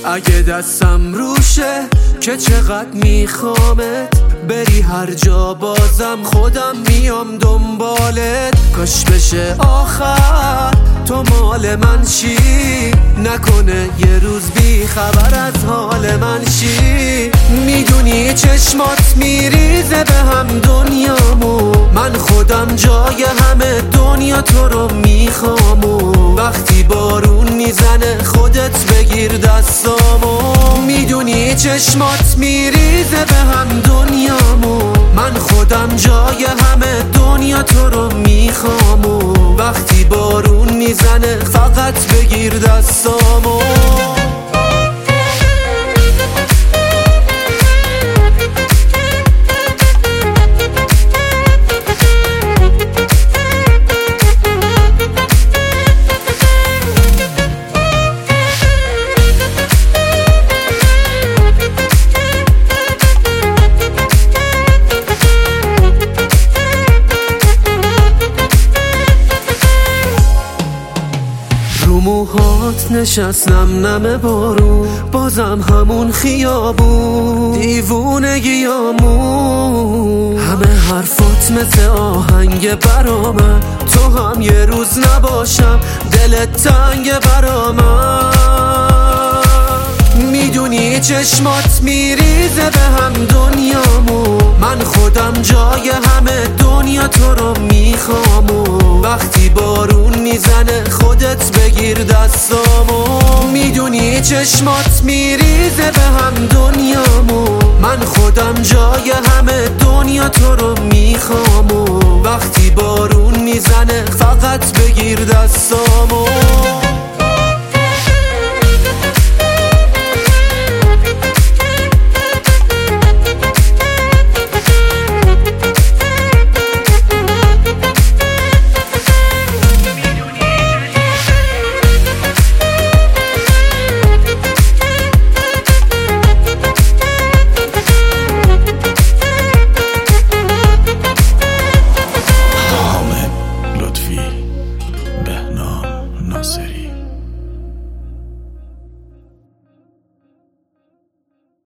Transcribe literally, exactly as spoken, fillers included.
اگه دستم روشه که چقدر میخوامت، بری هر جا بازم خودم میام دنبالت. کاش بشه آخر تو مال من شی، نکنه یه روز بی خبر از حال من شی. میدونی چشمات میریزه به هم دنیامو، من خودم جای همه دنیا تو رو میخوامو. وقتی بارون میزنه خودت بگیر دستامو. میدونی چشمات میریزه به هم دنیامو، من خودم جای همه دنیا تو رو میخوامو. وقتی بارون میزنه فقط بگیر دستامو. رو موهات نشستم نم بارون، بازم همون خیابون دیوونگیامون. همه حرفات مثل آهنگ برامن، تو هم یه روز نباشم دلت تنگ برامن. میدونی چشمات میریزه به هم دنیامو، من خودم جای همه دنیا تو رو میخوامو. وقتی بارون میزنه خودت بگیر دستامو. میدونی چشمات میریزه به هم دنیامو، من خودم جای همه دنیا تو رو میخوامو. وقتی بارون میزنه فقط بگیر دستامو.